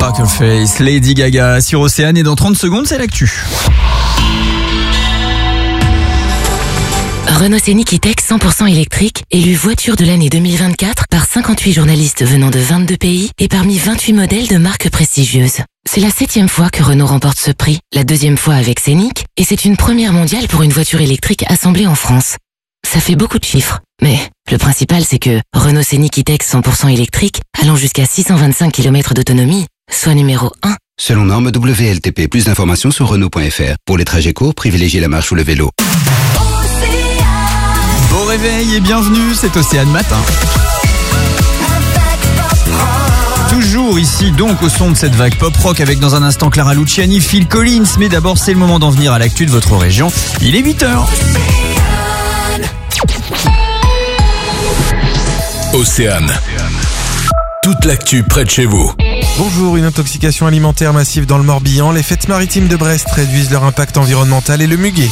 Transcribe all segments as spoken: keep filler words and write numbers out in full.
Poker Face, Lady Gaga sur Océane et dans trente secondes, c'est l'actu. Renault Scénic E-Tech cent pour cent électrique, élu voiture de l'année deux mille vingt-quatre par cinquante-huit journalistes venant de vingt-deux pays et parmi vingt-huit modèles de marques prestigieuses. C'est la septième fois que Renault remporte ce prix, la deuxième fois avec Scénic, et c'est une première mondiale pour une voiture électrique assemblée en France. Ça fait beaucoup de chiffres, mais le principal c'est que Renault Scénic E-Tech cent pour cent électrique, allant jusqu'à six cent vingt-cinq kilomètres d'autonomie, soit numéro un. Selon norme W L T P, plus d'informations sur Renault point F R. Pour les trajets courts, privilégiez la marche ou le vélo. Bon réveil et bienvenue, c'est Océane Matin. Toujours ici donc au son de cette vague pop rock avec dans un instant Clara Luciani, Phil Collins. Mais d'abord c'est le moment d'en venir à l'actu de votre région. Il est huit heures. Océane. Toute l'actu près de chez vous. Bonjour, une intoxication alimentaire massive dans le Morbihan. Les fêtes maritimes de Brest réduisent leur impact environnemental et le muguet.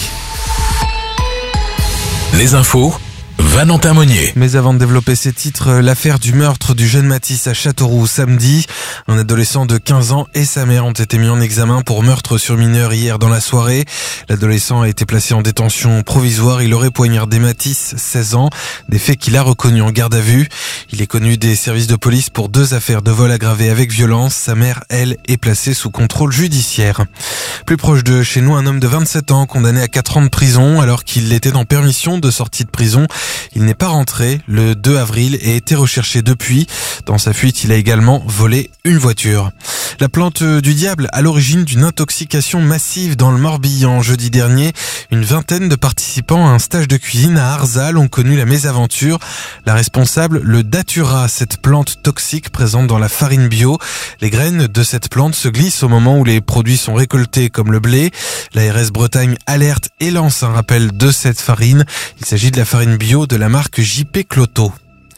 Les infos, Valentin Monnier. Mais avant de développer ces titres, l'affaire du meurtre du jeune Mathis à Châteauroux samedi. Un adolescent de quinze ans et sa mère ont été mis en examen pour meurtre sur mineur hier dans la soirée. L'adolescent a été placé en détention provisoire. Il aurait poignardé Mathis, seize ans, des faits qu'il a reconnus en garde à vue. Il est connu des services de police pour deux affaires de vol aggravé avec violence. Sa mère, elle, est placée sous contrôle judiciaire. Plus proche de chez nous, un homme de vingt-sept ans condamné à quatre ans de prison alors qu'il était en permission de sortie de prison. Il n'est pas rentré le deux avril et a été recherché depuis. Dans sa fuite, il a également volé une voiture. La plante du diable à l'origine d'une intoxication massive dans le Morbihan. Jeudi dernier, une vingtaine de participants à un stage de cuisine à Arzal ont connu la mésaventure. La responsable, le datura, cette plante toxique présente dans la farine bio. Les graines de cette plante se glissent au moment où les produits sont récoltés comme le blé. La R S Bretagne alerte et lance un rappel de cette farine. Il s'agit de la farine bio de la marque J P Cloto.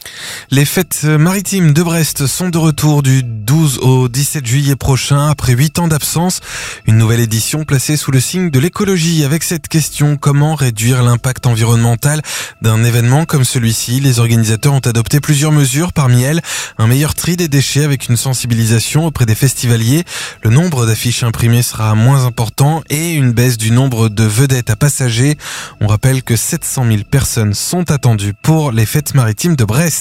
Les fêtes maritimes de Brest sont de retour du douze au dix-sept juillet prochain. Après huit ans d'absence, une nouvelle édition placée sous le signe de l'écologie. Avec cette question, comment réduire l'impact environnemental d'un événement comme celui-ci? Les organisateurs ont adopté plusieurs mesures, parmi elles un meilleur tri des déchets avec une sensibilisation auprès des festivaliers. Le nombre d'affiches imprimées sera moins important et une baisse du nombre de vedettes à passagers. On rappelle que sept cent mille personnes sont attendues pour les fêtes maritimes de Brest.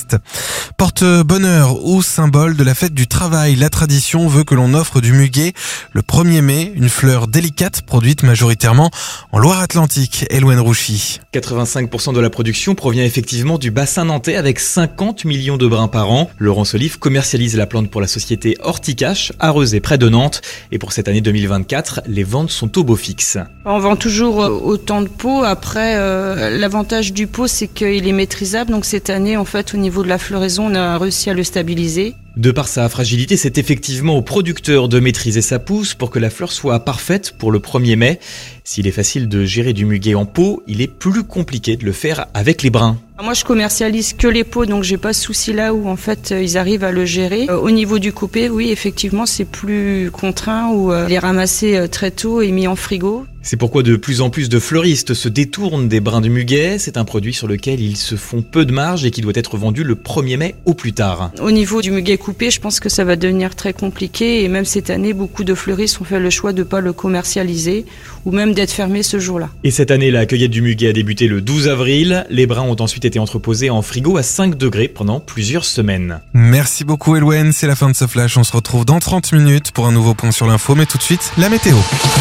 Porte-bonheur ou symbole de la fête du travail, la tradition veut que l'on offre du muguet le premier mai, une fleur délicate produite majoritairement en Loire-Atlantique. Eloine Rouchy. quatre-vingt-cinq pour cent de la production provient effectivement du bassin nantais avec cinquante millions de brins par an. Laurent Solive commercialise la plante pour la société Horticache, à Rezé près de Nantes. Et pour cette année deux mille vingt-quatre, les ventes sont au beau fixe. On vend toujours autant de pots. Après, euh, l'avantage du pot, c'est qu'il est maîtrisable. Donc cette année, en fait, au niveau de la floraison, on a réussi à le stabiliser. De par sa fragilité, c'est effectivement au producteur de maîtriser sa pousse pour que la fleur soit parfaite pour le premier mai. S'il est facile de gérer du muguet en pot, il est plus compliqué de le faire avec les brins. Moi, je commercialise que les pots, donc j'ai pas ce souci là où en fait ils arrivent à le gérer. Euh, au niveau du coupé, oui, effectivement, c'est plus contraint où euh, il est ramassé euh, très tôt et mis en frigo. C'est pourquoi de plus en plus de fleuristes se détournent des brins de muguet. C'est un produit sur lequel ils se font peu de marge et qui doit être vendu le premier mai au plus tard. Au niveau du muguet coupé, je pense que ça va devenir très compliqué et même cette année, beaucoup de fleuristes ont fait le choix de pas le commercialiser ou même d'être fermés ce jour-là. Et cette année, la cueillette du muguet a débuté le douze avril. Les brins ont ensuite été entreposés en frigo à cinq degrés pendant plusieurs semaines. Merci beaucoup Eloane, c'est la fin de ce flash. On se retrouve dans trente minutes pour un nouveau point sur l'info, mais tout de suite, la météo.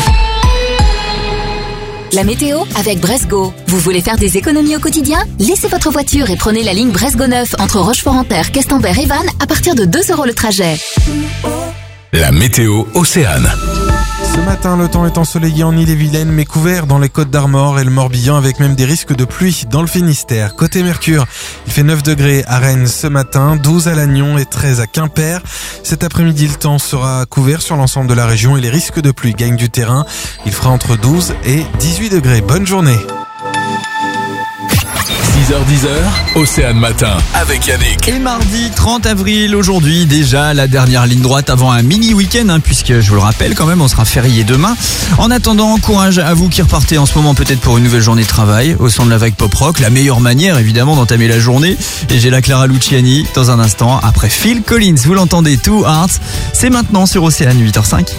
La météo avec Bresgo. Vous voulez faire des économies au quotidien? Laissez votre voiture et prenez la ligne Bresgo neuf entre Rochefort-en-Terre, Questembert et Vannes à partir de deux euros le trajet. La météo Océane. Ce matin, le temps est ensoleillé en Ille-et-Vilaine, mais couvert dans les Côtes d'Armor et le Morbihan, avec même des risques de pluie dans le Finistère. Côté Mercure, il fait neuf degrés à Rennes ce matin, douze à Lannion et treize à Quimper. Cet après-midi, le temps sera couvert sur l'ensemble de la région et les risques de pluie gagnent du terrain. Il fera entre douze et dix-huit degrés. Bonne journée. six six heures dix, Océane Matin avec Yannick. Et mardi trente avril, aujourd'hui déjà la dernière ligne droite avant un mini week-end, hein, puisque je vous le rappelle quand même, on sera férié demain. En attendant, courage à vous qui repartez en ce moment peut-être pour une nouvelle journée de travail au son de la vague pop rock, la meilleure manière évidemment d'entamer la journée. Et j'ai la Clara Luciani dans un instant après Phil Collins. Vous l'entendez, Two Hearts. C'est maintenant sur Océane, huit heures cinq.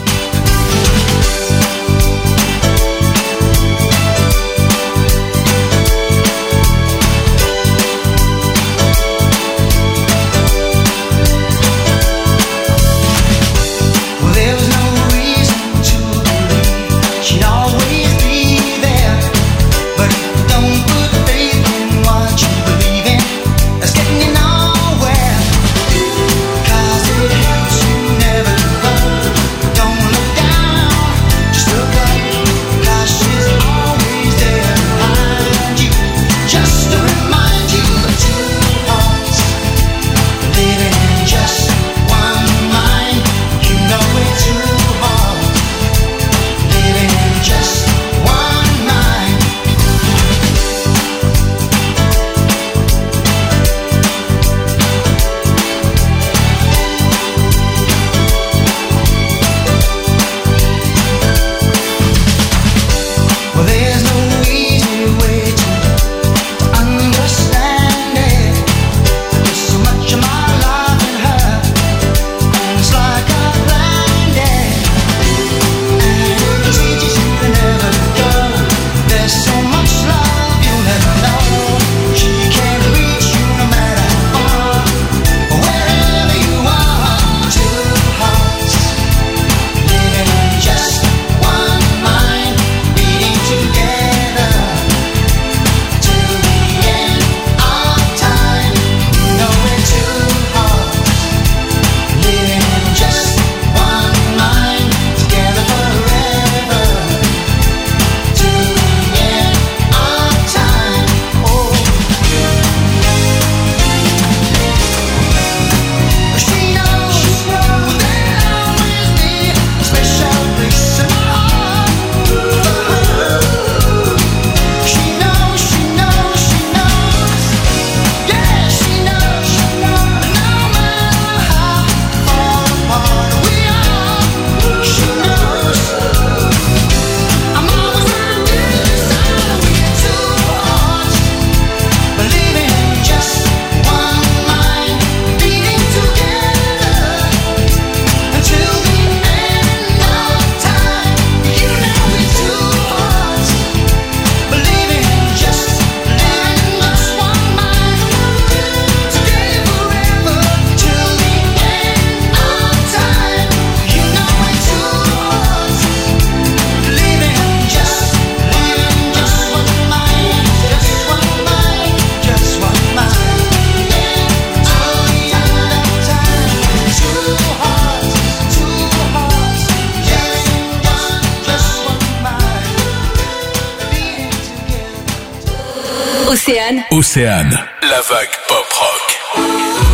Océane. Océane, la vague pop rock.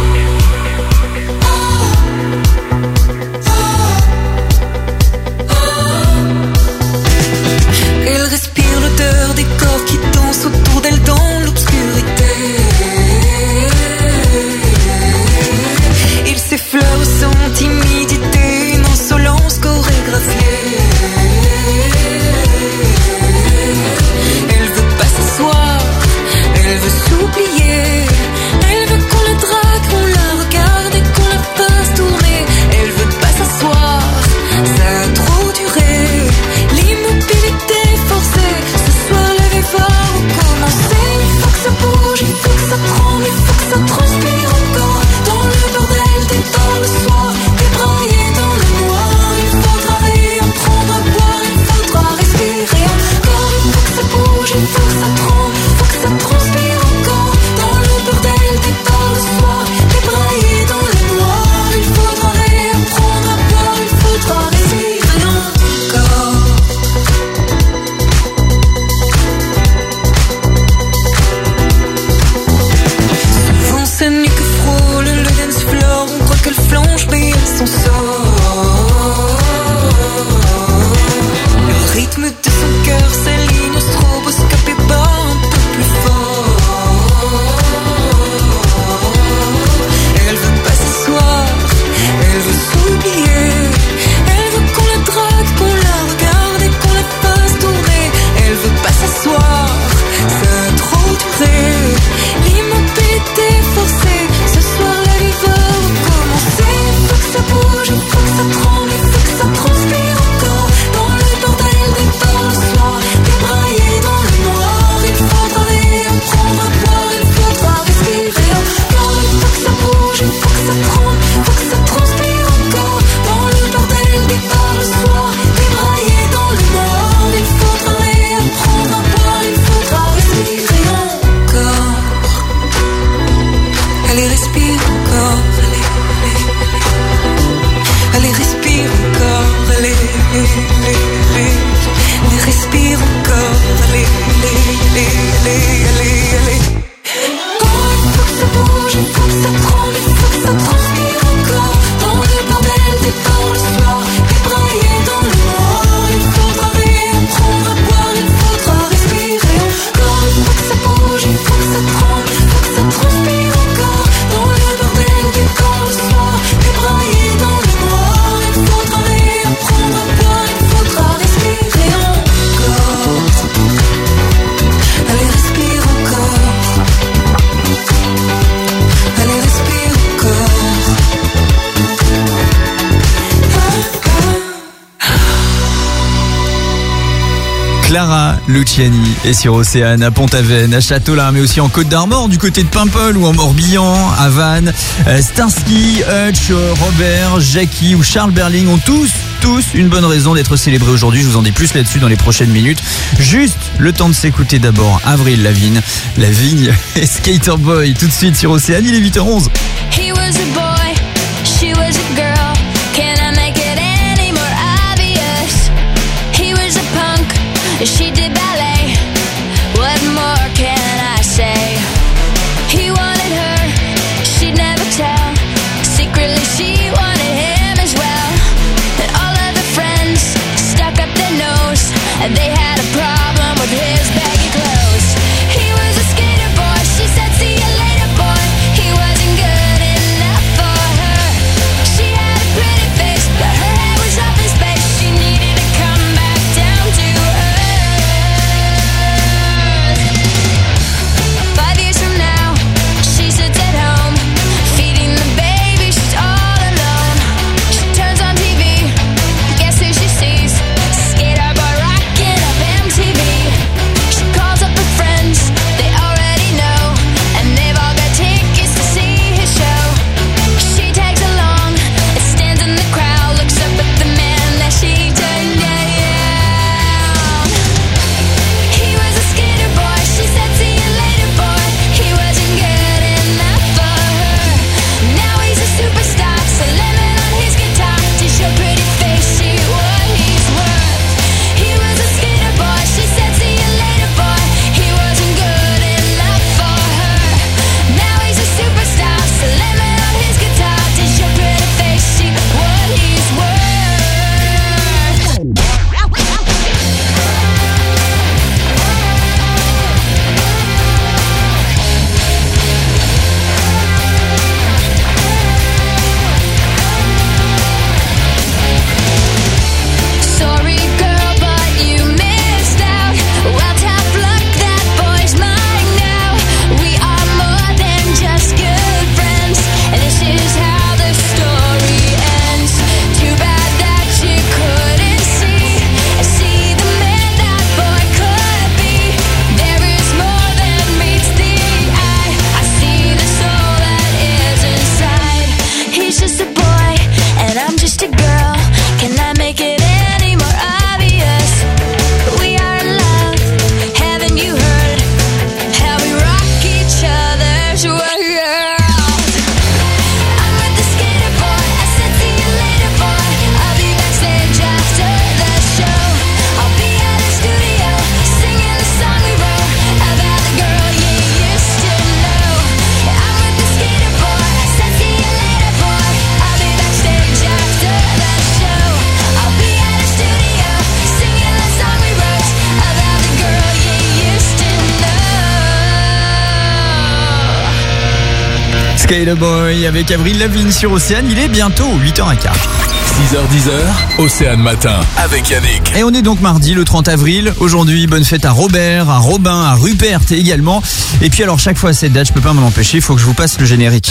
Elle respire l'odeur des corps qui dansent autour d'elle dans l'obscurité. Il s'effleure sans timidité, une insolence chorégraphiée. Elle veut pas s'asseoir, elle veut s'oublier, elle veut qu'on la drague, qu'on allez, allez, allez, respire encore, allez, allez, allez, allez, allez. Oh, il faut que ça bouge, il faut que ça tremble, il faut que ça transpire encore. Dans le bordel des temps le soir, débraillé dans le noir. Il faudra réapprendre à boire, il faudra respirer encore. Il faut que ça bouge, il faut que ça tremble, il faut que ça transpire encore. Dans le bordel des temps le soir, débraillé dans le noir. Il faudra réapprendre à boire, il faudra respirer encore. Allez, respire encore. Allez, respire encore. Clara Luciani est sur Océane, à Pont-Aven, à Châteaulin, mais aussi en Côte d'Armor, du côté de Paimpol ou en Morbihan, à Vannes. Euh, Starsky, Hutch, Robert, Jackie ou Charles Berling ont tous, tous une bonne raison d'être célébrés aujourd'hui. Je vous en dis plus là-dessus dans les prochaines minutes. Juste le temps de s'écouter d'abord Avril Lavigne, Lavigne et Skater Boy, tout de suite sur Océane, il est huit heures onze. He was a boy, she was a girl. Can I make it any more obvious? He was a punk, she did ballet. What more can I say? He wanted her, she'd never tell. Secretly she wanted him as well. And all of the friends stuck up their nose, and they had a problem with his baggy clothes. He was a skater boy, she said see you later boy. He wasn't good enough for her. She had a pretty face, but her head was up in space. She needed to come back down to earth. Five years from now, she sits at home, feeding the baby, she's all alone. She turns on T V, guess who she sees? Skater boy rocking up M T V. She calls up her friends, they already know, and they've all got tickets to see his show. She tags along and stands in the crowd, looks up at the man that she turned down. He was a skater boy, she said see you later boy. He wasn't good enough for her. Now he's a superstar, slamming on his guitar. Does your pretty face see what he's worth? He was a skater boy, she said see you later boy. He wasn't good enough for her. Now he's a superstar, slamming on his guitar. Does your pretty face see what he's worth? Sorry girl, but you missed out. Well, tough luck, that boy's mine now. We are more than just good friends, and this is how the story ends. Too bad that you couldn't see, see the man that boy could be. There is more than meets the eye. I see the soul that is inside. He's just a boy, and I'm just a girl. Can I make it any more obvious? We are in love, haven't you heard how we rock each other's world? I'm with the skater boy, I said see you later boy. I'll be backstage after the show. I'll be at the studio, singing the song we wrote about the girl you used to know. I'm with the skater boy, I said see you later boy. I'll be backstage after the show. I'll be at the studio, singing the song we wrote about the girl you used to know. Skater Boy avec Avril Lavigne sur Océane, il est bientôt huit heures quinze. six heures dix, Océane Matin avec Yannick. Et on est donc mardi le trente avril. Aujourd'hui, bonne fête à Robert, à Robin, à Rupert également. Et puis alors chaque fois à cette date, je peux pas m'en empêcher, il faut que je vous passe le générique.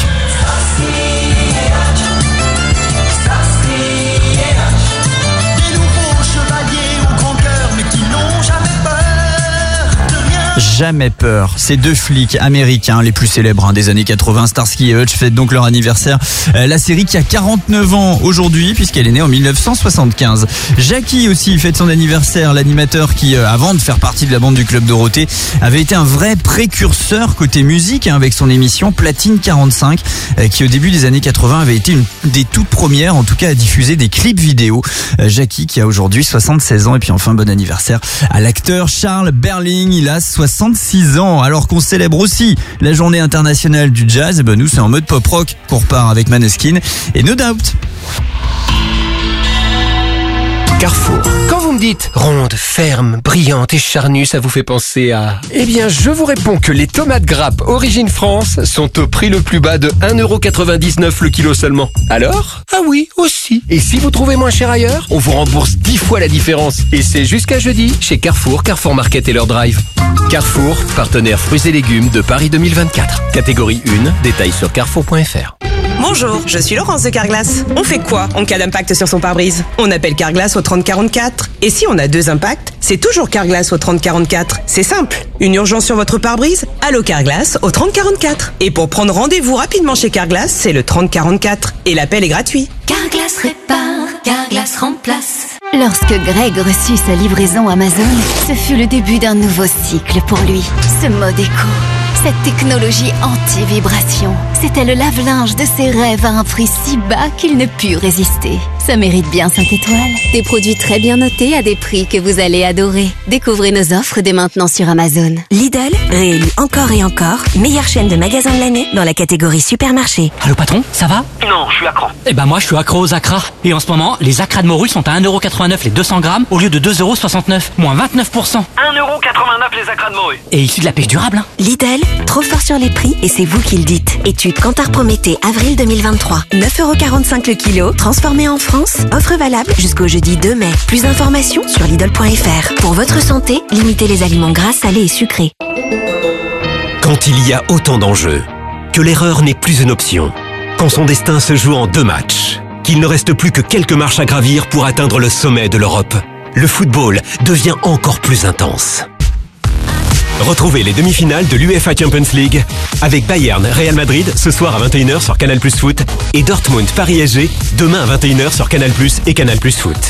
jamais peur. Ces deux flics américains les plus célèbres hein, des années quatre-vingts, Starsky et Hutch, fêtent donc leur anniversaire. Euh, la série qui a quarante-neuf ans aujourd'hui puisqu'elle est née en dix-neuf cent soixante-quinze. Jackie aussi fête son anniversaire, l'animateur qui, euh, avant de faire partie de la bande du Club Dorothée, avait été un vrai précurseur côté musique hein, avec son émission Platine quarante-cinq euh, qui au début des années quatre-vingts avait été une des toutes premières en tout cas à diffuser des clips vidéo. Euh, Jackie qui a aujourd'hui soixante-seize ans et puis enfin bon anniversaire à l'acteur Charles Berling, il a soixante-six ans. Alors qu'on célèbre aussi la journée internationale du jazz, et ben nous c'est en mode pop rock qu'on repart avec Maneskin et No Doubt. Carrefour. Quand vous me dites ronde, ferme, brillante et charnue, ça vous fait penser à... Eh bien, je vous réponds que les tomates grappes Origine France sont au prix le plus bas de un euro quatre-vingt-dix-neuf le kilo seulement. Alors? Ah oui, aussi. Et si vous trouvez moins cher ailleurs, on vous rembourse dix fois la différence. Et c'est jusqu'à jeudi chez Carrefour, Carrefour Market et leur drive. Carrefour, partenaire fruits et légumes de Paris deux mille vingt-quatre. Catégorie un, détails sur carrefour point f r. Bonjour, je suis Laurence de Carglass. On fait quoi en cas d'impact sur son pare-brise? On appelle Carglass au trente quarante-quatre. Et si on a deux impacts, c'est toujours Carglass au trente quarante-quatre. C'est simple. Une urgence sur votre pare-brise? Allô Carglass au trente quarante-quatre. Et pour prendre rendez-vous rapidement chez Carglass, c'est le trente quarante-quatre. Et l'appel est gratuit. Carglass répare, Carglass remplace. Lorsque Greg reçut sa livraison Amazon, ce fut le début d'un nouveau cycle pour lui. Ce mode éco, cette technologie anti-vibration, c'était le lave-linge de ses rêves à un prix si bas qu'il ne put résister. Ça mérite bien cinq étoiles. Des produits très bien notés à des prix que vous allez adorer. Découvrez nos offres dès maintenant sur Amazon. Lidl, réélu encore et encore, meilleure chaîne de magasins de l'année dans la catégorie supermarché. Allô patron, ça va? Non, je suis accro. Eh ben moi je suis accro aux acras. Et en ce moment, les acras de morue sont à un euro quatre-vingt-neuf les deux cents grammes au lieu de deux euros soixante-neuf, moins vingt-neuf pour cent. un euro quatre-vingt-neuf les acras de morue. Et issu de la pêche durable hein. Lidl, trop fort sur les prix et c'est vous qui le dites. Étude Kantar Prométhée, avril deux mille vingt-trois. neuf euros quarante-cinq le kilo, transformé en France. Offre valable jusqu'au jeudi deux mai. Plus d'informations sur Lidl point f r. Pour votre santé, limitez les aliments gras, salés et sucrés. Quand il y a autant d'enjeux, que l'erreur n'est plus une option, quand son destin se joue en deux matchs, qu'il ne reste plus que quelques marches à gravir pour atteindre le sommet de l'Europe, le football devient encore plus intense. Retrouvez les demi-finales de l'UEFA Champions League avec Bayern Real Madrid ce soir à vingt et une heures sur Canal Plus Foot et Dortmund Paris S G demain à vingt et une heures sur Canal Plus et Canal Plus Foot.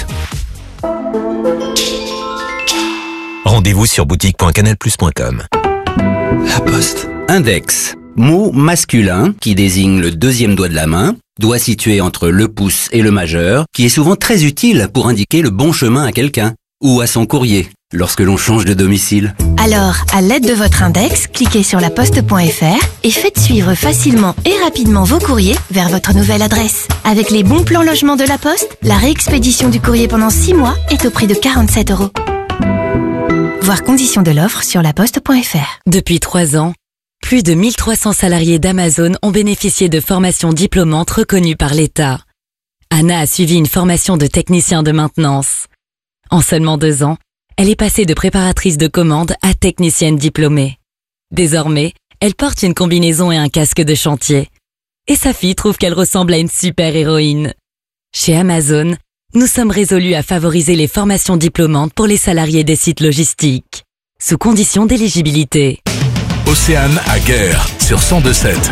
Rendez-vous sur boutique point canal plus point com. La Poste. Index. Mot masculin qui désigne le deuxième doigt de la main, doigt situé entre le pouce et le majeur, qui est souvent très utile pour indiquer le bon chemin à quelqu'un ou à son courrier lorsque l'on change de domicile. Alors, à l'aide de votre index, cliquez sur la poste point f r et faites suivre facilement et rapidement vos courriers vers votre nouvelle adresse. Avec les bons plans logement de la Poste, la réexpédition du courrier pendant six mois est au prix de quarante-sept euros. Voir conditions de l'offre sur la poste point f r. Depuis trois ans, plus de mille trois cents salariés d'Amazon ont bénéficié de formations diplômantes reconnues par l'État. Anna a suivi une formation de technicien de maintenance. En seulement deux ans, elle est passée de préparatrice de commande à technicienne diplômée. Désormais, elle porte une combinaison et un casque de chantier. Et sa fille trouve qu'elle ressemble à une super-héroïne. Chez Amazon, nous sommes résolus à favoriser les formations diplômantes pour les salariés des sites logistiques, sous condition d'éligibilité. Océane à Guerre sur cent deux sept.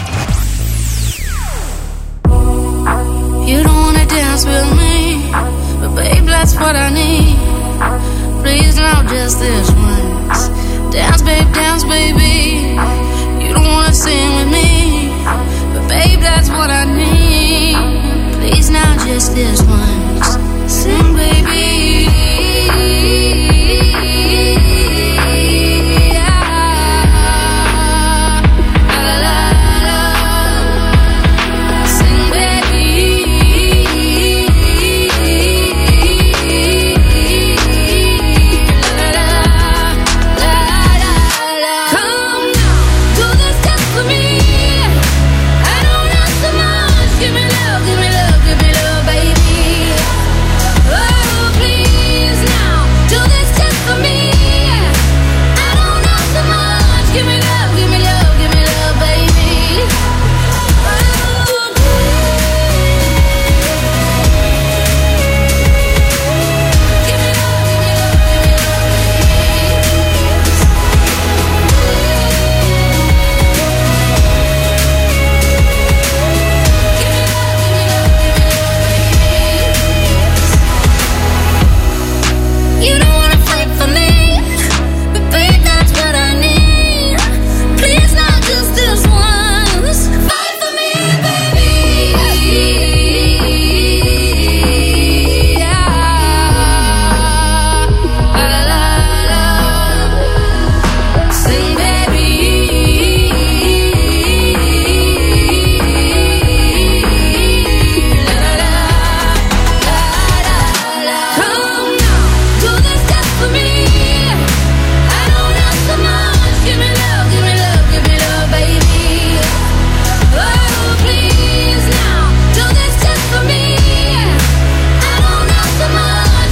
You don't wanna dance with me, but babe, that's what I need. Please now just this once. Dance, babe, dance, baby. You don't wanna sing with me, but babe, that's what I need. Please now just this once. Sing, baby. Come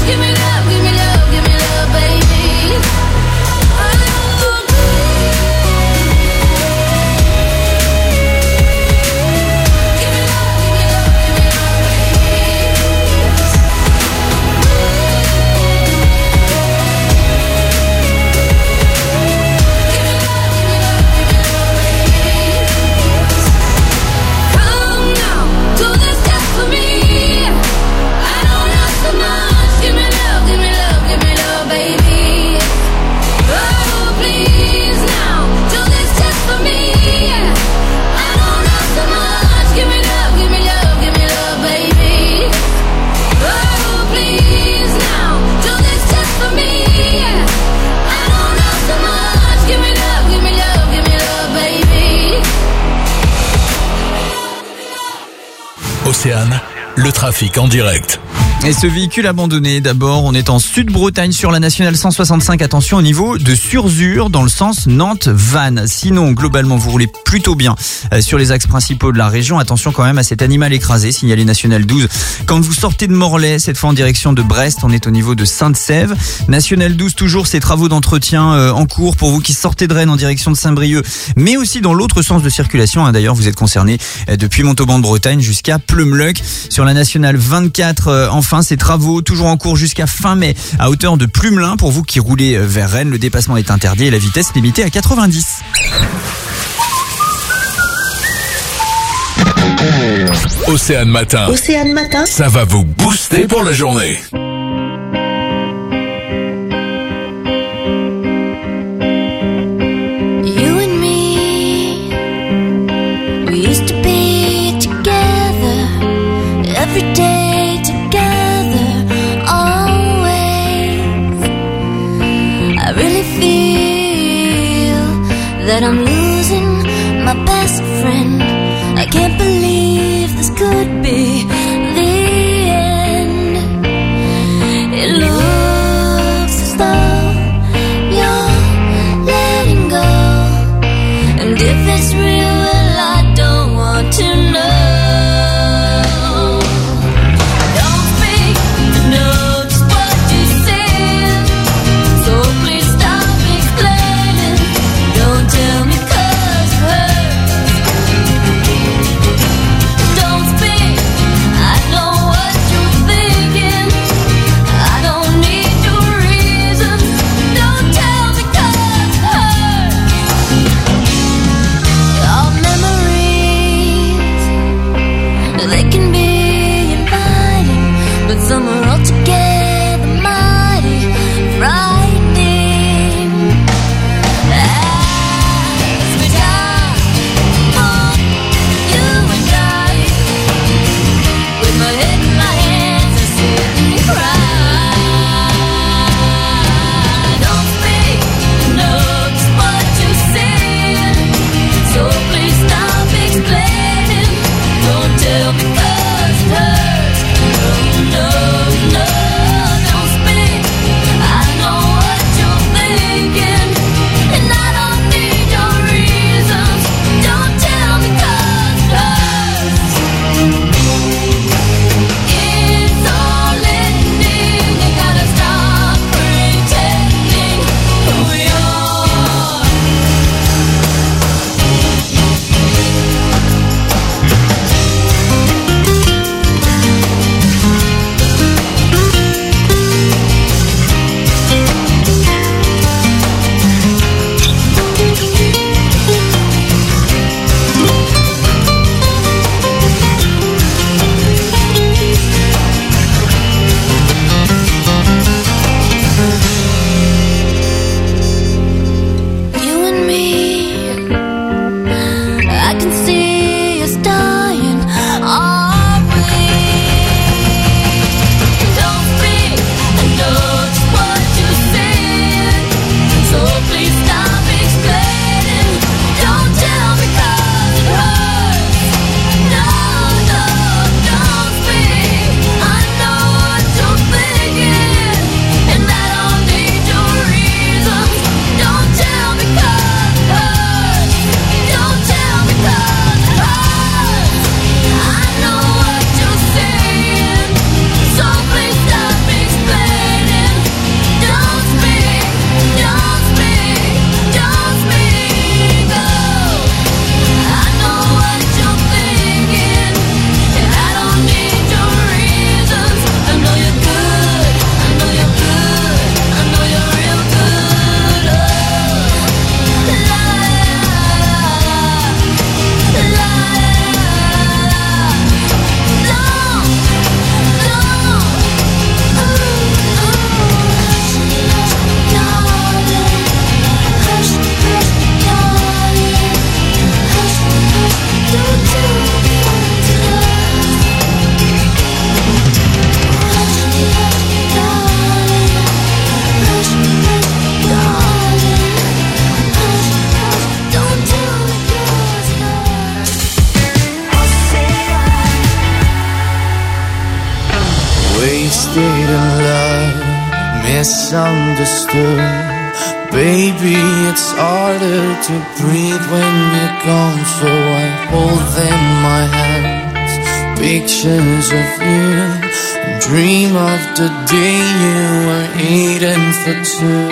give me love, give me love, give me love, baby. Océane, le trafic en direct. Et ce véhicule abandonné, d'abord, on est en Sud-Bretagne sur la nationale cent soixante-cinq. Attention au niveau de Surzur dans le sens Nantes-Vannes. Sinon, globalement, vous roulez plutôt bien sur les axes principaux de la région. Attention quand même à cet animal écrasé, signalé national douze. Quand vous sortez de Morlaix, cette fois en direction de Brest, on est au niveau de Sainte-Sève. National douze, toujours ces travaux d'entretien en cours pour vous qui sortez de Rennes en direction de Saint-Brieuc, mais aussi dans l'autre sens de circulation. D'ailleurs, vous êtes concerné depuis Montauban de Bretagne jusqu'à Pleumeleuc. Sur la nationale vingt-quatre, enfin, ces travaux toujours en cours jusqu'à fin mai à hauteur de Plumelin. Pour vous qui roulez vers Rennes, le dépassement est interdit et la vitesse limitée à quatre-vingt-dix. Océane Matin. Océane Matin. Ça va vous booster pour la journée. You and me, we used to be together every day together, always. I really feel that I'm losing my best friend. I can't believe this could be the end. It looks as though you're letting go, and if it's real, well, I don't want to know. Don't speak, know just what you said, so please stop explaining. Don't tell me 'cause it hurts. Don't speak, I know what you're thinking. I don't need your reasons. Don't tell me 'cause it hurts. Our memories, they can be inviting, but some are altogether mighty frightening. As we die, oh, you and I, with my head in my hands, I sit and cry. Don't speak, know just what you said, so please stop explaining. Don't tell me 'cause it hurts. No, no, no. in love, misunderstood. Baby, it's harder to breathe when you're gone, so I hold in my hands pictures of you and dream of the day you were eating for two.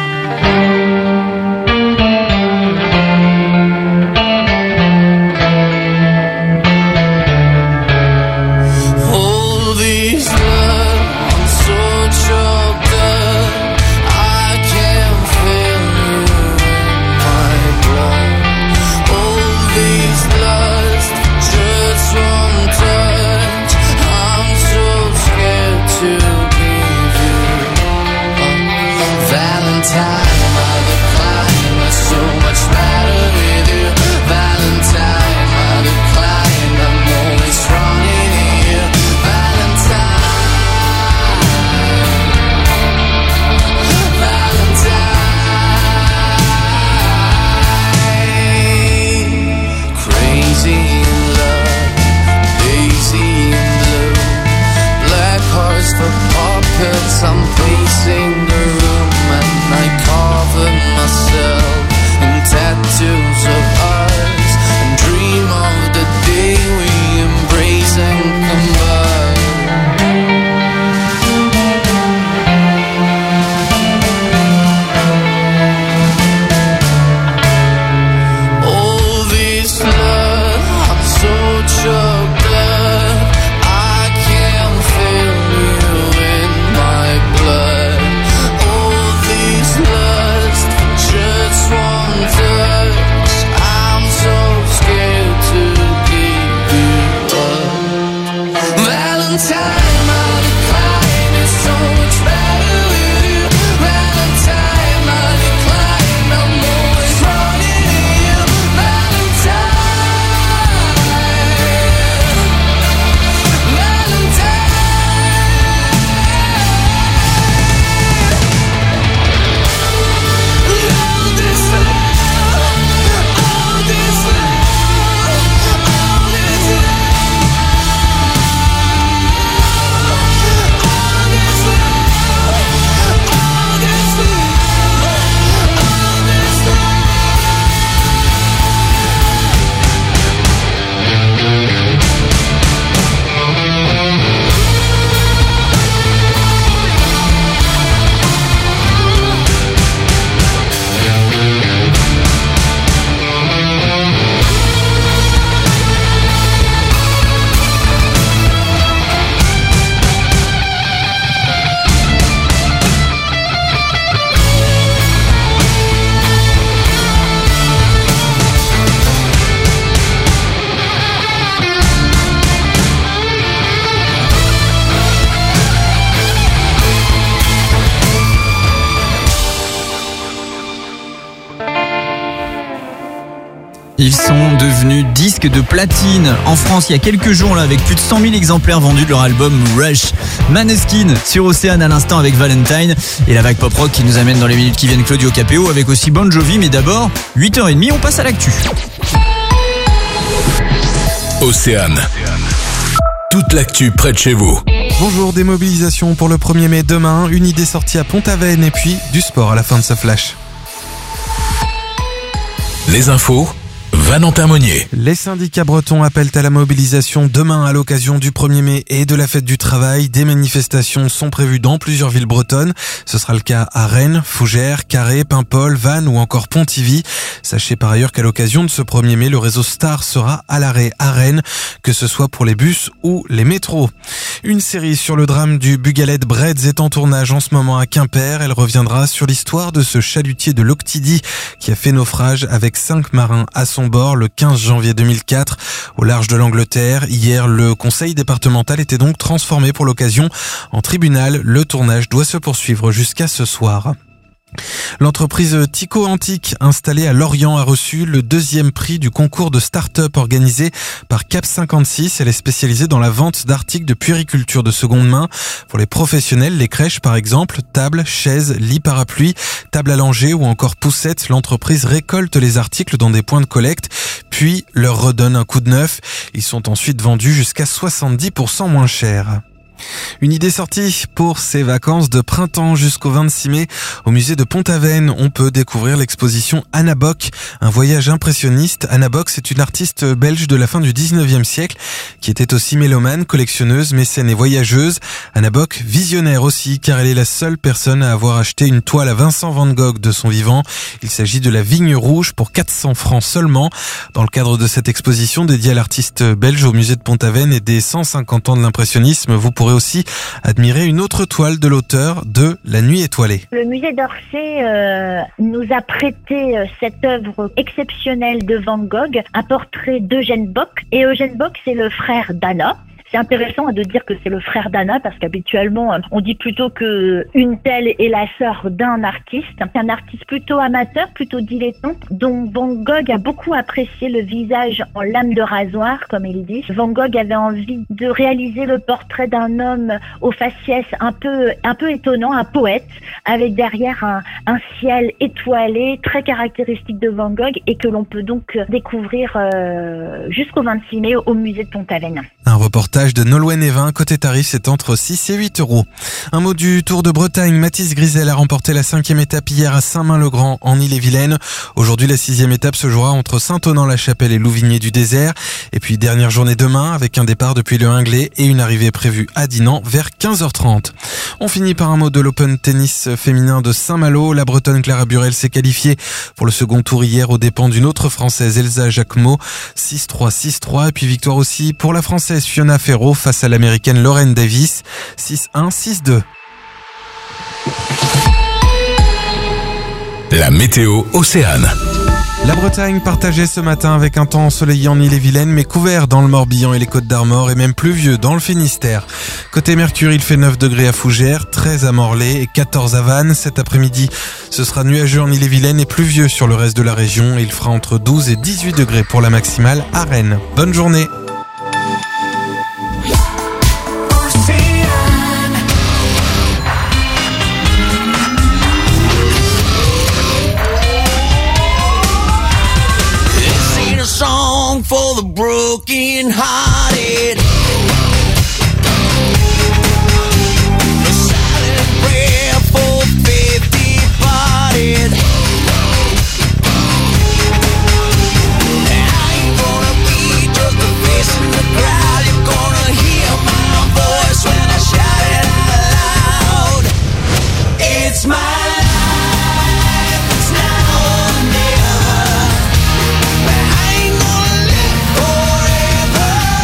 I'm pacing the room and I cover myself in tattoos of ours and dream of the day we embrace and combine. All this love, I'm so choked up, I can't feel you in my blood. All these lust just one touch, I'm so scared to give you up. Valentine, my decline is so much better with you. Valentine, my decline, I'm always running to you. Valentine, Valentine. Ils sont devenus disques de platine en France il y a quelques jours là, avec plus de cent mille exemplaires vendus de leur album Rush. Maneskin sur Océane à l'instant avec Valentine et la vague pop rock qui nous amène dans les minutes qui viennent Claudio Capéo avec aussi Bon Jovi. Mais d'abord, huit heures trente, on passe à l'actu. Océane. Toute l'actu près de chez vous. Bonjour, des mobilisations pour le premier mai demain, une idée sortie à Pont-Aven et puis du sport à la fin de ce flash. Les infos, Valentin Monnier. Les syndicats bretons appellent à la mobilisation demain à l'occasion du premier mai et de la fête du travail. Des manifestations sont prévues dans plusieurs villes bretonnes. Ce sera le cas à Rennes, Fougères, Carhaix, Paimpol, Vannes ou encore Pontivy. Sachez par ailleurs qu'à l'occasion de ce premier mai, le réseau Star sera à l'arrêt à Rennes, que ce soit pour les bus ou les métros. Une série sur le drame du Bugalet Breads est en tournage en ce moment à Quimper. Elle reviendra sur l'histoire de ce chalutier de l'Octidie qui a fait naufrage avec cinq marins à son bord le quinze janvier deux mille quatre au large de l'Angleterre. Hier, le conseil départemental était donc transformé pour l'occasion en tribunal. Le tournage doit se poursuivre jusqu'à ce soir. L'entreprise Tico Antique, installée à Lorient, a reçu le deuxième prix du concours de start-up organisé par Cap cinquante-six. Elle est spécialisée dans la vente d'articles de puériculture de seconde main. Pour les professionnels, les crèches par exemple, tables, chaises, lits parapluies, tables à langer ou encore poussettes, l'entreprise récolte les articles dans des points de collecte, puis leur redonne un coup de neuf. Ils sont ensuite vendus jusqu'à soixante-dix pour cent moins cher. Une idée sortie pour ces vacances de printemps jusqu'au vingt-six mai au musée de Pont-Aven. On peut découvrir l'exposition Anna Bock, un voyage impressionniste. Anna Bock, c'est une artiste belge de la fin du dix-neuvième siècle qui était aussi mélomane, collectionneuse, mécène et voyageuse. Anna Bock, visionnaire aussi, car elle est la seule personne à avoir acheté une toile à Vincent van Gogh de son vivant. Il s'agit de la Vigne Rouge pour quatre cents francs seulement. Dans le cadre de cette exposition dédiée à l'artiste belge au musée de Pont-Aven et des cent cinquante ans de l'impressionnisme, vous pourrez aussi admirer une autre toile de l'auteur de La Nuit étoilée. Le musée d'Orsay euh, nous a prêté euh, cette œuvre exceptionnelle de Van Gogh, un portrait d'Eugène Bock. Et Eugène Bock, c'est le frère d'Anna. C'est intéressant de dire que c'est le frère d'Anna parce qu'habituellement on dit plutôt que une telle est la sœur d'un artiste. C'est un artiste plutôt amateur, plutôt dilettante, dont Van Gogh a beaucoup apprécié le visage en lame de rasoir, comme il dit. Van Gogh avait envie de réaliser le portrait d'un homme au faciès un peu un peu étonnant, un poète, avec derrière un, un ciel étoilé très caractéristique de Van Gogh et que l'on peut donc découvrir euh, jusqu'au vingt-six mai au musée de Pont-Aven. Un reportage de Nolwenn Evin, côté tarif, c'est entre six et huit euros. Un mot du Tour de Bretagne. Mathis Grisel a remporté la cinquième étape hier à Saint-Main-le-Grand en Ille-et-Vilaine. Aujourd'hui, la sixième étape se jouera entre Saint-Onan-la-Chapelle et Louvigné-du-Désert. Et puis, dernière journée demain avec un départ depuis le Hingley et une arrivée prévue à Dinan vers quinze heures trente. On finit par un mot de l'Open Tennis féminin de Saint-Malo. La Bretonne Clara Burel s'est qualifiée pour le second tour hier aux dépens d'une autre Française, Elsa Jacquemot. six trois, six trois. Et puis, victoire aussi pour la Française Fiona Ferro face à l'américaine Lauren Davis, six un, six deux. La météo Océane. La Bretagne partagée ce matin avec un temps ensoleillé en Ille-et-Vilaine mais couvert dans le Morbihan et les Côtes d'Armor et même pluvieux dans le Finistère. Côté Mercure, il fait neuf degrés à Fougères, treize à Morlaix et quatorze à Vannes. Cet après-midi, ce sera nuageux en Ille-et-Vilaine et pluvieux sur le reste de la région. Il fera entre douze et dix-huit degrés pour la maximale à Rennes. Bonne journée. Song for the broken hearted. A silent prayer for faith departed. I ain't gonna be just a face in the crowd. You're gonna hear my voice when I shout it out loud. It's my life, it's now or never. I ain't gonna live forever.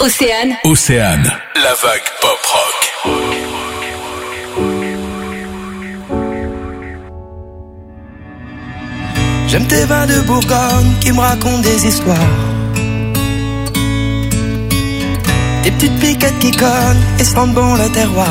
Océane. Océane, la vague pop rock. J'aime tes vins de Bourgogne qui me racontent des histoires. Tes petites piquettes qui cognent et sentent bon le terroir.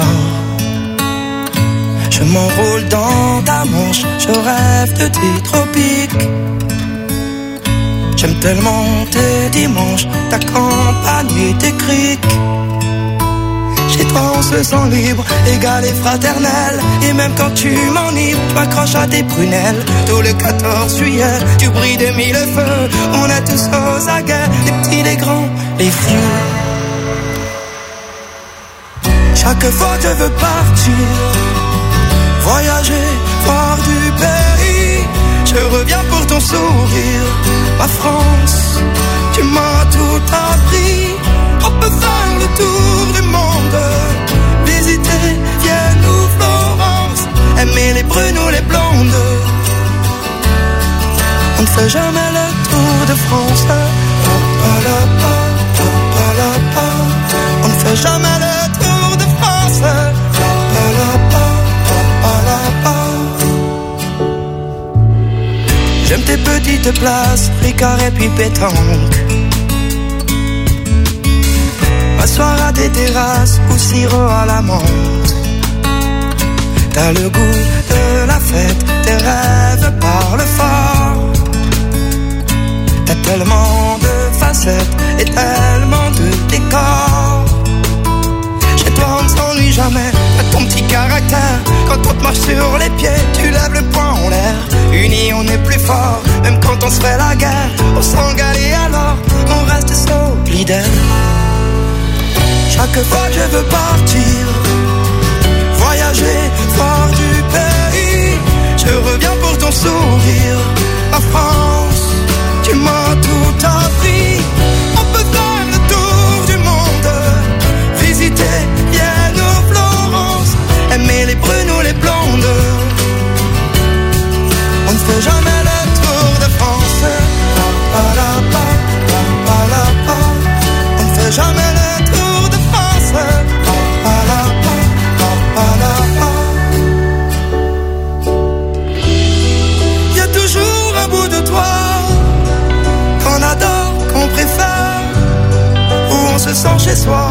Je m'enroule dans ta manche, je rêve de tes tropiques. J'aime tellement tes dimanches, ta campagne et tes criques. Chez toi on se sent libre, égal et fraternel. Et même quand tu m'enivres, tu m'accroches à tes prunelles. Tout le quatorze juillet, tu brilles de mille feux. On est tous aux aguets, les petits, les grands, les vieux. Chaque fois que je veux partir, voyager, voir du pays, je reviens pour ton sourire. Ma France, tu m'as tout appris. On peut faire le tour du monde, visiter Vienne ou Florence, aimer les brunes ou les blondes. On ne fait jamais le tour de France. On ne fait jamais le tour de France. J'aime tes petites places, Ricard et puis pétanque. M'asseoir à des terrasses ou sirop à la menthe. T'as le goût de la fête, tes rêves parlent fort. T'as tellement de facettes et tellement de décors. Chez toi on ne s'ennuie jamais, t'as ton petit caractère. Quand on te marche sur les pieds, tu lèves le poing en l'air. Unis on est plus fort, même quand on se fait la guerre. On s'engale et alors, on reste solidaire. Chaque fois que je veux partir, voyager, voir du pays, je reviens pour ton sourire. La France, tu m'as tout appris. On peut faire le tour du monde, visiter Vienne ou Florence, aimer les brunes ou les blondes. On ne fait jamais le tour de France. Pa, pa, la, pa, pa, pa, la, pa. On ne fait jamais le tour de France. Pa, pa, la, pa, pa, pa, la, pa. Y a toujours un bout de toi qu'on adore, qu'on préfère, où on se sent chez soi.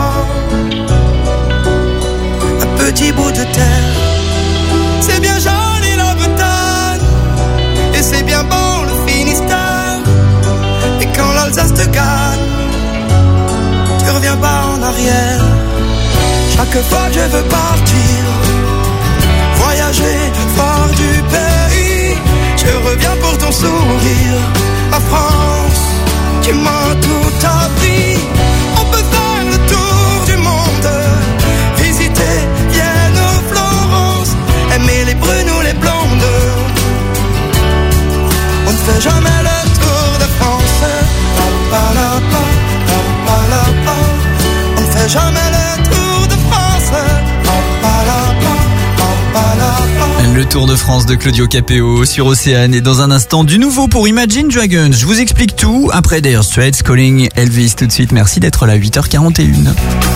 Un petit bout de terre, c'est bien joli la Bretagne, et c'est bien bon le Finistère. Et quand l'Alsace te gagne, tu reviens pas en arrière. Chaque fois que je veux partir, voyager, voir du pays, je reviens pour ton sourire. La France, tu m'as tout appris. On peut faire le tour du monde, visiter Vienne ou Florence, aimer les brunes ou les blondes. On ne fait jamais le tour de France. Pa, pa, la, pa, pa, pa, la, pa. On ne fait jamais le tour de France. Pa, pa, la, pa, pa, pa, la, pa. Le Tour de France de Claudio Capéo sur Océane. Et dans un instant, du nouveau pour Imagine Dragons. Je vous explique tout après Dire Straits Calling Elvis tout de suite. Merci d'être là, huit heures quarante et une.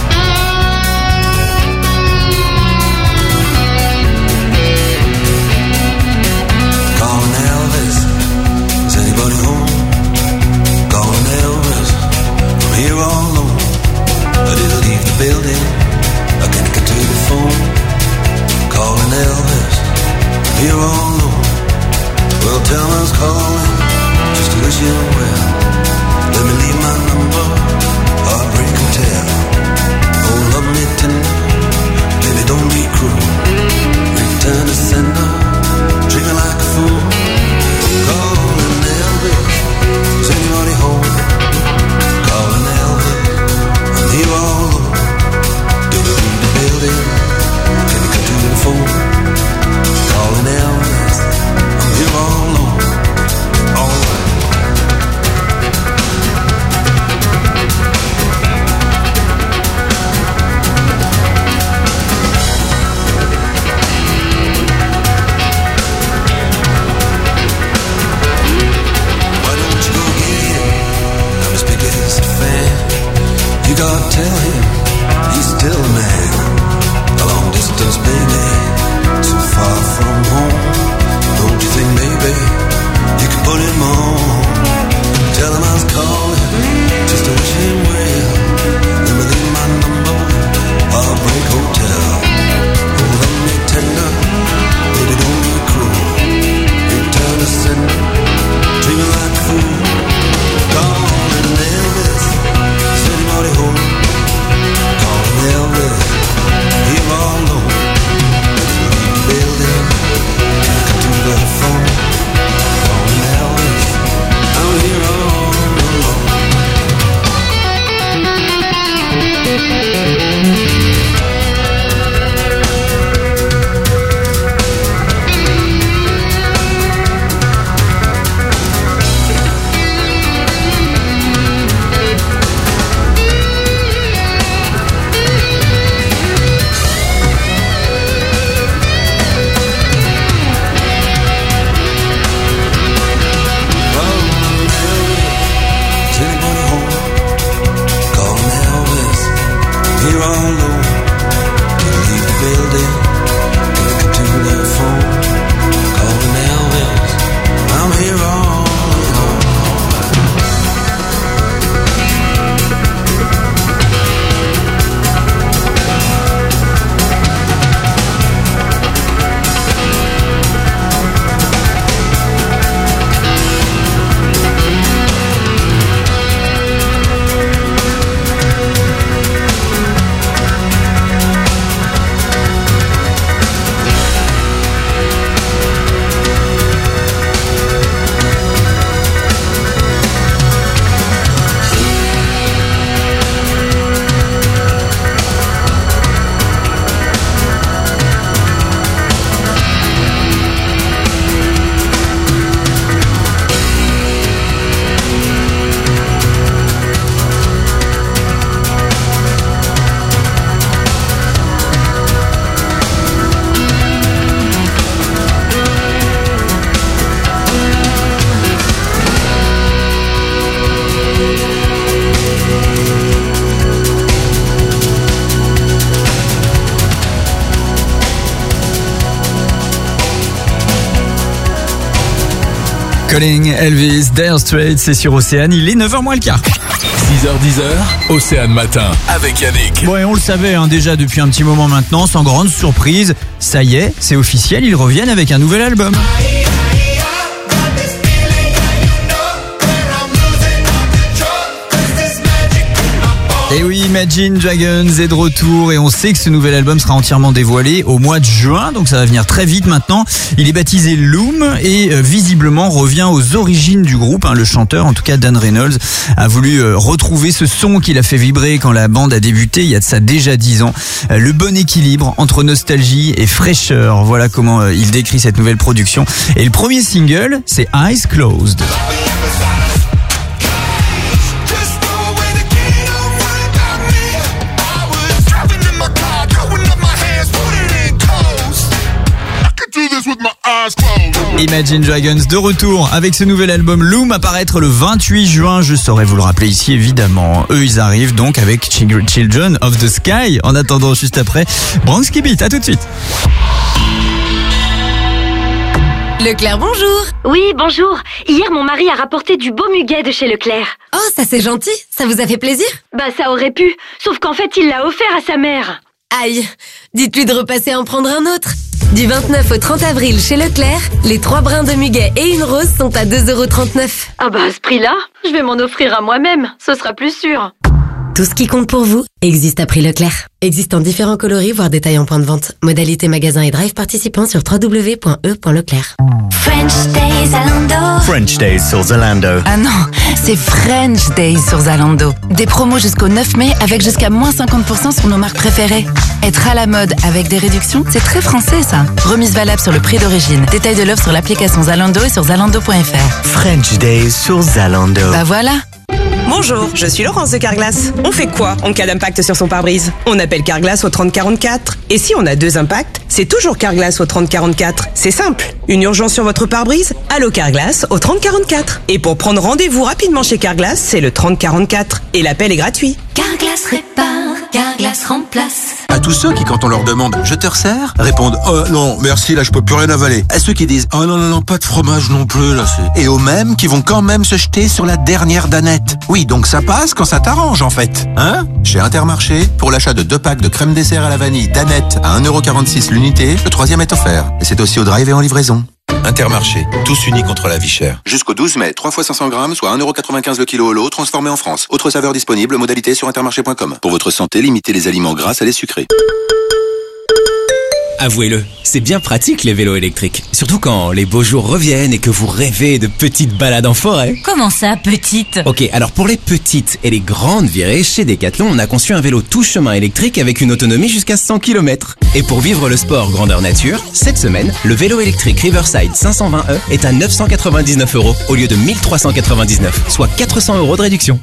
You're all alone. Well, tell us calling just to wish you well. Let me leave my number, heartbreak hotel. Oh, love me tender, baby, don't be cruel. Return to sender, drinking like a fool. Calling Elvis, is anybody home? Calling Elvis, I'm here all alone. Do you leave the building? Can you come to the phone? Calling Elvis, I'm here all alone, all right. Calling Elvis, Dire Straits, c'est sur Océane, il est neuf heures moins le quart. six heures dix, Océane Matin, avec Yannick. Bon, et on le savait hein, déjà depuis un petit moment maintenant, sans grande surprise, ça y est, c'est officiel, ils reviennent avec un nouvel album. Et oui, Imagine Dragons est de retour et on sait que ce nouvel album sera entièrement dévoilé au mois de juin, donc ça va venir très vite maintenant. Il est baptisé Loom et euh, visiblement revient aux origines du groupe. Hein. Le chanteur, en tout cas Dan Reynolds, a voulu euh, retrouver ce son qu'il a fait vibrer quand la bande a débuté il y a de ça déjà dix ans. Euh, le bon équilibre entre nostalgie et fraîcheur, voilà comment euh, il décrit cette nouvelle production. Et le premier single, c'est Eyes Closed. Imagine Dragons de retour avec ce nouvel album Loom à paraître le vingt-huit juin. Je saurais vous le rappeler ici évidemment. Eux ils arrivent donc avec Children of the Sky. En attendant juste après, Bronx Beat, à tout de suite. Leclerc, bonjour. Oui, bonjour. Hier, mon mari a rapporté du beau muguet de chez Leclerc. Oh, ça c'est gentil. Ça vous a fait plaisir? Bah, ça aurait pu. Sauf qu'en fait, il l'a offert à sa mère. Aïe. Dites-lui de repasser en prendre un autre. Du vingt-neuf au trente avril chez Leclerc, les trois brins de muguet et une rose sont à deux euros trente-neuf. Ah bah, à ce prix-là, je vais m'en offrir à moi-même. Ce sera plus sûr. Tout ce qui compte pour vous existe à prix Leclerc. Existe en différents coloris, voire détails en point de vente. Modalité magasin et drive participants sur w w w point e point leclerc. French Days Zalando. French Days sur Zalando. Ah non, c'est French Days sur Zalando. Des promos jusqu'au neuf mai avec jusqu'à moins cinquante pour cent sur nos marques préférées. Être à la mode avec des réductions, c'est très français ça. Remise valable sur le prix d'origine. Détail de l'offre sur l'application Zalando et sur zalando point f r. French Days sur Zalando. Bah voilà. Bonjour, je suis Laurence de Carglass. On fait quoi en cas d'impact sur son pare-brise? On appelle Carglass au trente quarante-quatre. Et si on a deux impacts, c'est toujours Carglass au trente quarante-quatre. C'est simple. Une urgence sur votre pare-brise? Allô Carglass au trente quarante-quatre. Et pour prendre rendez-vous rapidement chez Carglass, c'est le trente quarante-quatre. Et l'appel est gratuit. Carglass répare, Carglass remplace. À tous ceux qui, quand on leur demande « Je te resserre ?» répondent « Oh non, merci, là je peux plus rien avaler ». À ceux qui disent « Oh non, non, non, pas de fromage non plus, là c'est... » Et aux mêmes qui vont quand même se jeter sur la dernière danette. Oui, donc ça passe quand ça t'arrange en fait. Hein? Chez Intermarché, pour l'achat de deux packs de crème dessert à la vanille danette à un euro quarante-six l'unité, le troisième est offert. Et c'est aussi au drive et en livraison. Intermarché, tous unis contre la vie chère. Jusqu'au douze mai, trois fois cinq cents grammes, soit un euro quatre-vingt-quinze le kilo au lot, transformé en France. Autre saveur disponible, modalité sur intermarché point com. Pour votre santé, limitez les aliments gras à les sucrés. Avouez-le, c'est bien pratique les vélos électriques. Surtout quand les beaux jours reviennent et que vous rêvez de petites balades en forêt. Comment ça, petite? Ok, alors pour les petites et les grandes virées, chez Decathlon, on a conçu un vélo tout chemin électrique avec une autonomie jusqu'à cent kilomètres. Et pour vivre le sport grandeur nature, cette semaine, le vélo électrique Riverside cinq cent vingt E est à neuf cent quatre-vingt-dix-neuf euros au lieu de mille trois cent quatre-vingt-dix-neuf, soit quatre cents euros de réduction.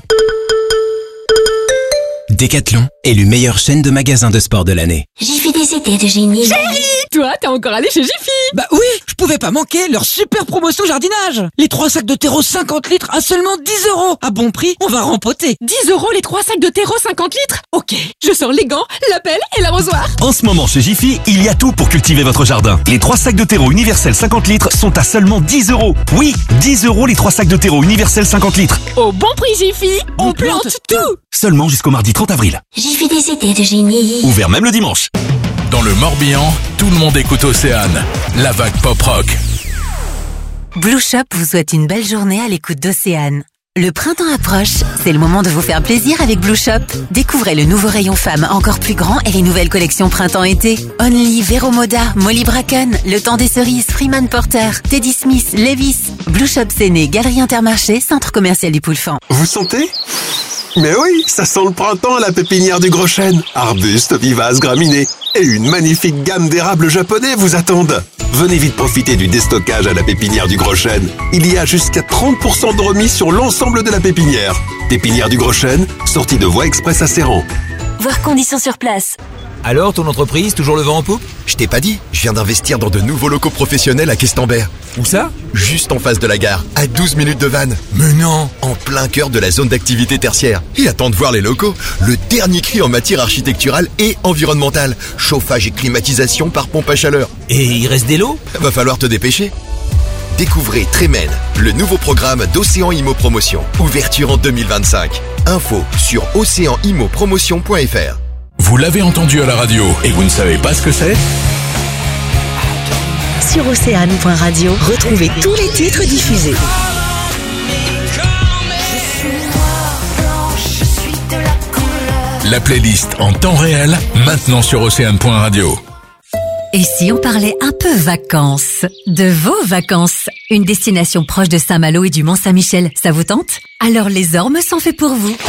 Decathlon, élu meilleure chaîne de magasins de sport de l'année. Jiffy des idées de génie. Chérie, toi, t'es encore allé chez Jiffy? Bah oui, je pouvais pas manquer leur super promotion jardinage. Les trois sacs de terreau cinquante litres à seulement dix euros. À bon prix, on va rempoter. dix euros les trois sacs de terreau cinquante litres? Ok, je sors les gants, la pelle et l'arrosoir. En ce moment chez Jiffy, il y a tout pour cultiver votre jardin. Les trois sacs de terreau universels cinquante litres sont à seulement dix euros. Oui, dix euros les trois sacs de terreau universels cinquante litres. Au bon prix Jiffy, on, on plante, plante tout. Seulement jusqu'au mardi trente avril. Jiffy des idées de génie. Ouvert même le dimanche. Dans le Morbihan, tout le monde écoute Océane, la vague pop-rock. Blue Shop vous souhaite une belle journée à l'écoute d'Océane. Le printemps approche, c'est le moment de vous faire plaisir avec Blue Shop. Découvrez le nouveau rayon femme encore plus grand et les nouvelles collections printemps-été. Only, Vero Moda, Molly Bracken, Le Temps des Cerises, Freeman Porter, Teddy Smith, Levis. Blue Shop Séné, Galerie Intermarché, Centre Commercial du Poulfan. Vous sentez? Mais oui, ça sent le printemps à la pépinière du Gros Chêne. Arbustes, vivaces, graminées et une magnifique gamme d'érables japonais vous attendent. Venez vite profiter du déstockage à la pépinière du Gros Chêne. Il y a jusqu'à trente pour cent de remise sur l'ensemble de la pépinière. Pépinière du Gros Chêne, sortie de Voie Express à Serran. Voir conditions sur place. Alors, ton entreprise, toujours le vent en poupe? Je t'ai pas dit, je viens d'investir dans de nouveaux locaux professionnels à Questembert. Où ça? Juste en face de la gare, à douze minutes de Vannes. Mais non! En plein cœur de la zone d'activité tertiaire. Et attends de voir les locaux. Le dernier cri en matière architecturale et environnementale. Chauffage et climatisation par pompe à chaleur. Et il reste des lots? Va falloir te dépêcher. Découvrez Tremen, le nouveau programme d'Océan Immo Promotion. Ouverture en deux mille vingt-cinq. Info sur océan immo promotion point f r. Vous l'avez entendu à la radio et vous ne savez pas ce que c'est ? Sur océane point radio, retrouvez tous les titres diffusés. La playlist en temps réel, maintenant sur océane point radio. Et si on parlait un peu vacances? De vos vacances? Une destination proche de Saint-Malo et du Mont-Saint-Michel, ça vous tente? Alors les Ormes sont faits pour vous.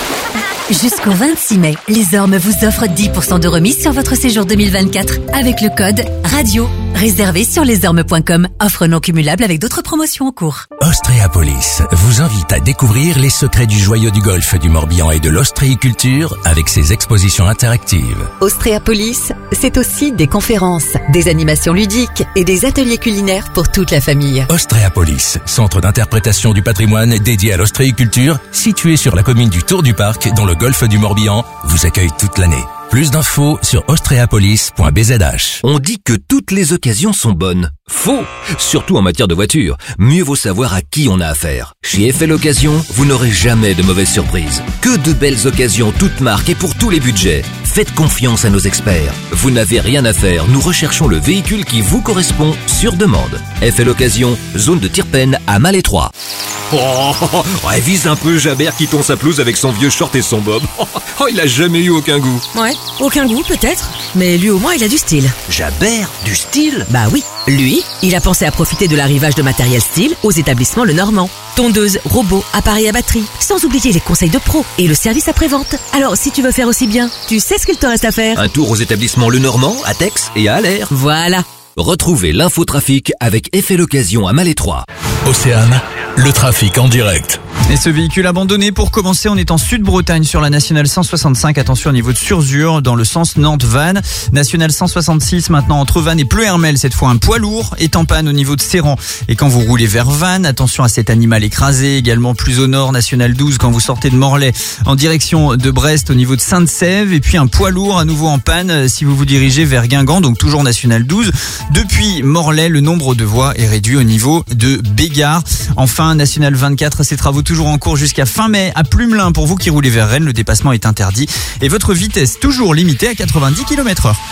Jusqu'au vingt-six mai, les Ormes vous offrent dix pour cent de remise sur votre séjour deux mille vingt-quatre avec le code RADIO. Réservé sur lesormes point com. Offre non cumulable avec d'autres promotions en cours. Ostréapolis vous invite à découvrir les secrets du joyau du golfe du Morbihan et de l'ostréiculture avec ses expositions interactives. Ostréapolis, c'est aussi des conférences, des animations ludiques et des ateliers culinaires pour toute la famille. Ostréapolis, centre d'interprétation du patrimoine dédié à l'ostréiculture, situé sur la commune du Tour du Parc dans le golfe du Morbihan, vous accueille toute l'année. Plus d'infos sur ostréapolis point b z h. On dit que toutes les occasions sont bonnes. Faux! Surtout en matière de voiture. Mieux vaut savoir à qui on a affaire. Chez F L Occasion, vous n'aurez jamais de mauvaises surprises. Que de belles occasions toutes marques et pour tous les budgets. Faites confiance à nos experts. Vous n'avez rien à faire, nous recherchons le véhicule qui vous correspond sur demande. F L Occasion, zone de Tirpen à Malétroit. Oh, ouais, vise un peu Jabert qui tond sa pelouse avec son vieux short et son bob. Oh, il a jamais eu aucun goût. Ouais, aucun goût peut-être, mais lui au moins il a du style. Jabert, du style? Bah oui, lui, il a pensé à profiter de l'arrivage de matériel style aux établissements Le Normand. Tondeuse, robots, appareils à batterie, sans oublier les conseils de pro et le service après-vente. Alors si tu veux faire aussi bien, tu sais ce qu'il te reste à faire. Un tour aux établissements Le Normand, à Tex et à Aller. Voilà. Retrouvez l'infotrafic avec F L Occasion à Malétroit. Océane, le trafic en direct. Et ce véhicule abandonné, pour commencer, on est en Sud-Bretagne sur la nationale cent soixante-cinq. Attention au niveau de Surzur, dans le sens Nantes-Vannes. Nationale cent soixante-six, maintenant entre Vannes et Pleuhermel. Cette fois, un poids lourd est en panne au niveau de Séran. Et quand vous roulez vers Vannes, attention à cet animal écrasé. Également plus au nord, nationale douze, quand vous sortez de Morlaix en direction de Brest au niveau de Sainte-Sève. Et puis un poids lourd à nouveau en panne si vous vous dirigez vers Guingamp, donc toujours nationale douze. Depuis Morlaix, le nombre de voies est réduit au niveau de Bégard. Enfin, nationale vingt-quatre, ces travaux toujours en cours jusqu'à fin mai à Plumelin. Pour vous qui roulez vers Rennes, le dépassement est interdit et votre vitesse toujours limitée à quatre-vingt-dix kilomètres heure.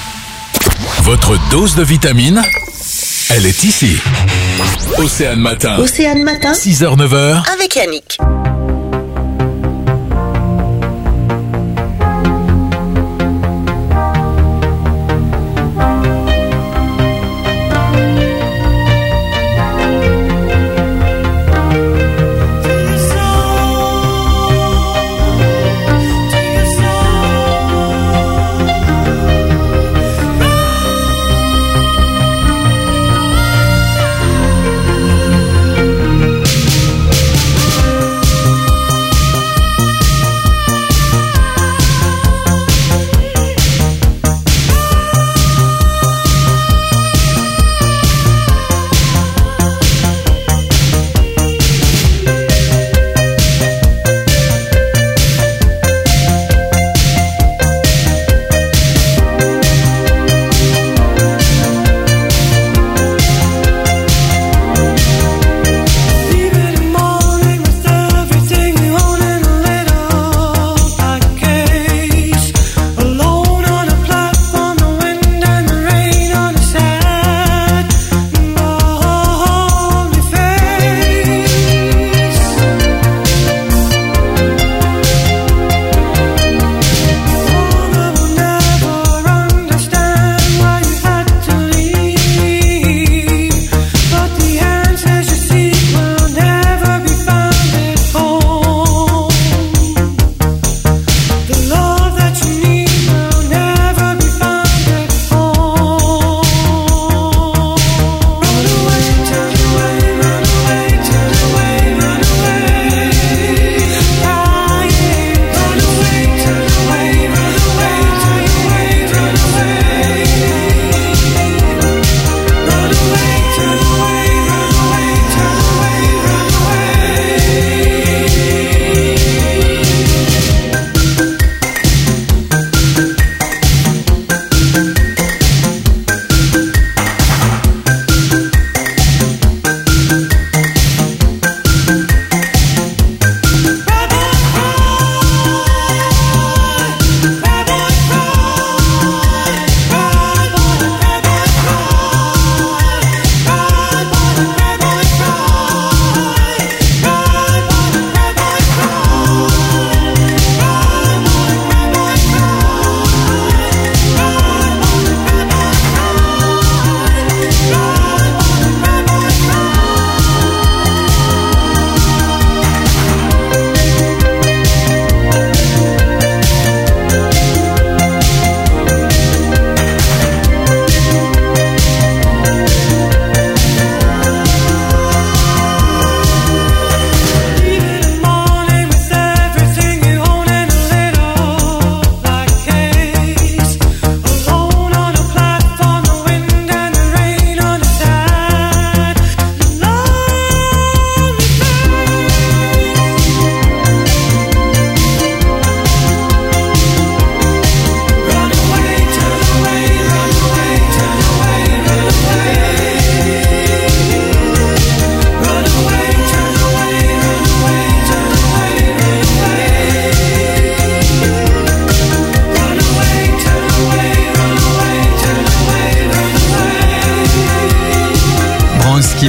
Votre dose de vitamine, elle est ici. Océane Matin. Océane Matin. six heures neuf heures. Avec Yannick.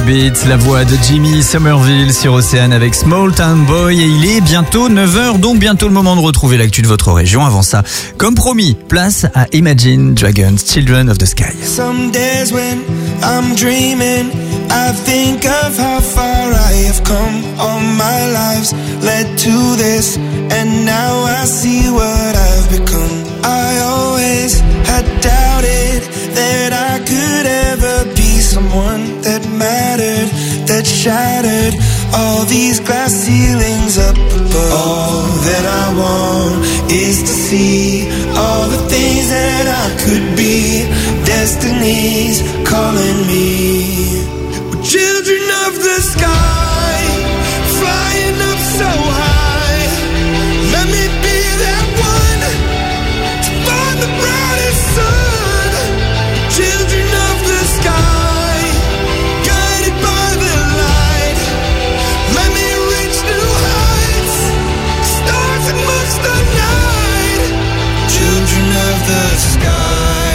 Beat, la voix de Jimmy Somerville sur Océane avec Small Town Boy. Et il est bientôt neuf heures, donc bientôt le moment de retrouver l'actu de votre région. Avant ça, comme promis, place à Imagine Dragons, Children of the Sky. Some days when I'm dreaming, I think of how far I have come. All my lives led to this, and now I see what I've become. I always had doubted that I could ever be someone that mattered, that shattered all these glass ceilings up above. All that I want is to see all the things that I could be. Destiny's calling me. We're children of the sky, flying up so high. Let me be that one to find the brightest sun. Children of the sky, guided by the light. Let me reach new heights, stars amongst the night. Children of the sky.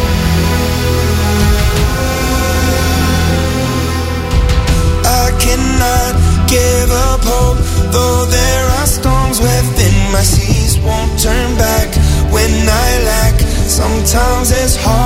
I cannot give up hope, though there are storms within my seas. Won't turn back when I lack. Sometimes it's hard